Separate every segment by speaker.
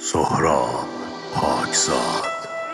Speaker 1: سهراب پاکزاد.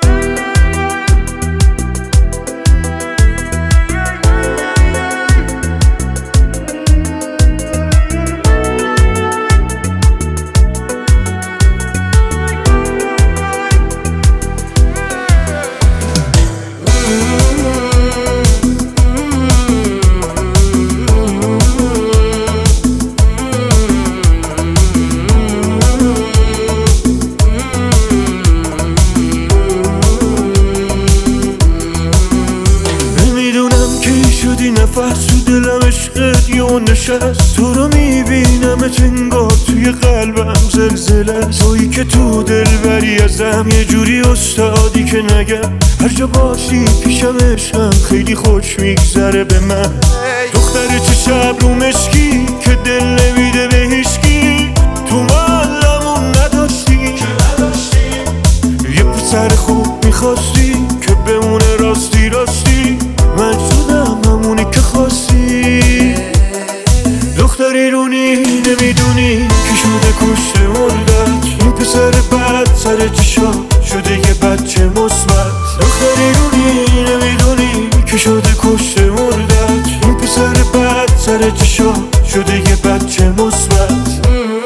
Speaker 2: شدی نفس تو دلم عشقت یه نشست، تو رو میبینم انگار توی قلبم زلزله، تویی که تو دل بری ازم یه جوری استادی که نگم هر جا باشی پیشم عشقم خیلی خوش میگذره به من. دختر چه شب رو مشکی که دل نمیده به هیچکی، تو معلمون نداشتی یه پسر خوب میخواستی که بمونه راستی راستی، من شدم همونی که خواستی. دختری رونی نمیدونی که شده کشته مردت، این پسر بد سر چشا شده یه بچه مثبت. دختری رونی نمیدونی که شده کشته مردت، این پسر بد سر چشا شده یه بچه مثبت.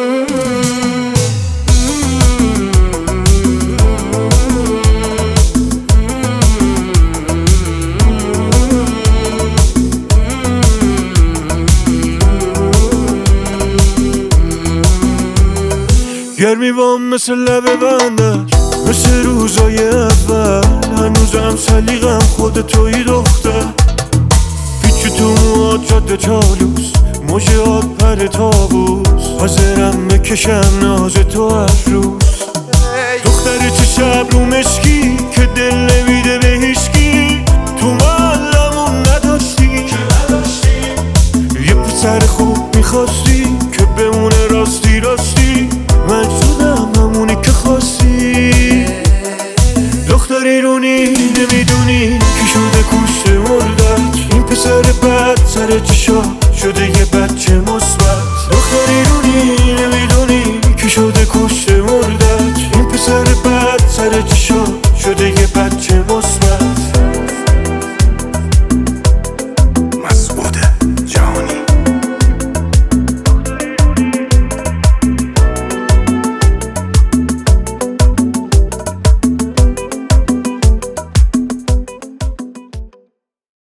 Speaker 2: گرمی بام مثل لبه بندش، مثل روزای اول، هنوزم سلیقم خود توی دختر. پیچ تو موهات جاده چالوس، موجهات پر تابوس، حاضرم بکشم ناز تو هر روز. دختر چه شب رو مشکی که دل نمیده به هیچکی، تو معلمون نداشتی یه پسر خوب میخواستی که بمونه راستی راستی، من شدم همونی که خواستی. دختری رونی نمیدونی که شده کشته مردت، این پسر بد سر چشا